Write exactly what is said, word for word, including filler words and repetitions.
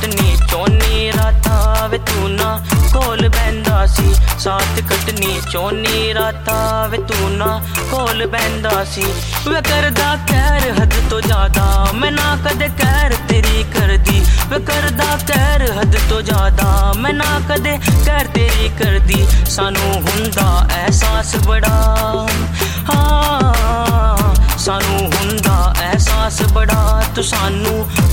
कटनी चौनी रातां वे तू ना कोल बहंदा सी साथ कटनी चौनी रातां वे तू ना कोल बहंदा सी वे करदा कहर हद तो ज्यादा मैं ना कदे कहर तेरी करदी वे करदा कहर हद तो ज्यादा मैं ना कदे कहर तेरी करदी सानू हुंदा एहसास बड़ा हाँ सानू हुंदा एहसास बड़ा तू सानू